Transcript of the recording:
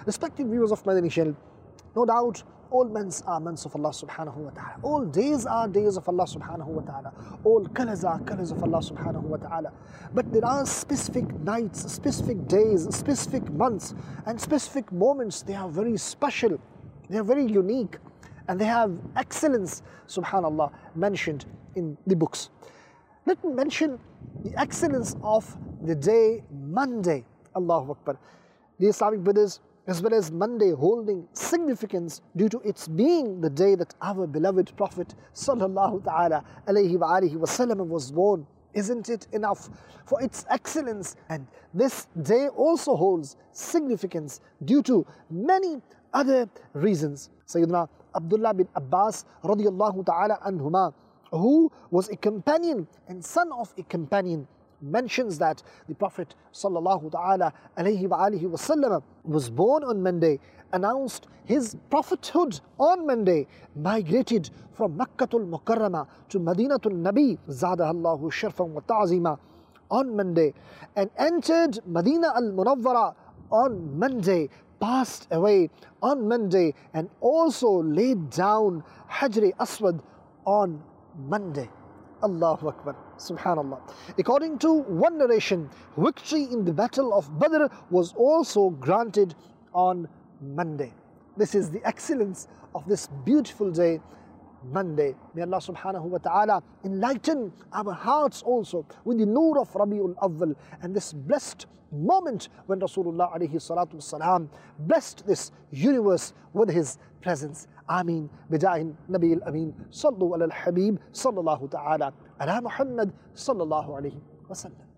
Respected viewers of Madani Channel, no doubt all months are months of Allah subhanahu wa ta'ala. All days are days of Allah subhanahu wa ta'ala. All colors are colors of Allah subhanahu wa ta'ala. But there are specific nights, specific days, specific months and specific moments. They are very special. They are very unique. And they have excellence, subhanallah, mentioned in the books. Let me mention the excellence of the day Monday. Allahu Akbar. The Islamic brothers, as well as Monday holding significance due to its being the day that our beloved Prophet sallallahu ta'ala alayhi wa alihi wasallam was born. Isn't it enough for its excellence? And this day also holds significance due to many other reasons. Sayyidina Abdullah bin Abbas radiyallahu ta'ala anhuma, who was a companion and son of a companion, mentions that the Prophet sallallahu ta'ala alayhi wa alihi wasallam was born on Monday, announced his prophethood on Monday, migrated from Makkatul Mukarrama to Madinatul Nabi zadahallahu sharfan wa ta'zima on Monday, and entered Madina al-Munawwara on Monday, passed away on Monday, and also laid down Hajr Aswad on Monday. Allahu Akbar, subhanallah. According to one narration, victory in the battle of Badr was also granted on Monday. This is the excellence of this beautiful day, Monday. May Allah subhanahu wa ta'ala enlighten our hearts also with the nur of Rabiul Awwal and this blessed moment when Rasulullah alayhi salatu wasalam blessed this universe with his presence. Ameen. Bijahin Nabil Ameen. Sallu ala al-Habib sallallahu ta'ala ala Muhammad sallallahu alayhi wa sallam.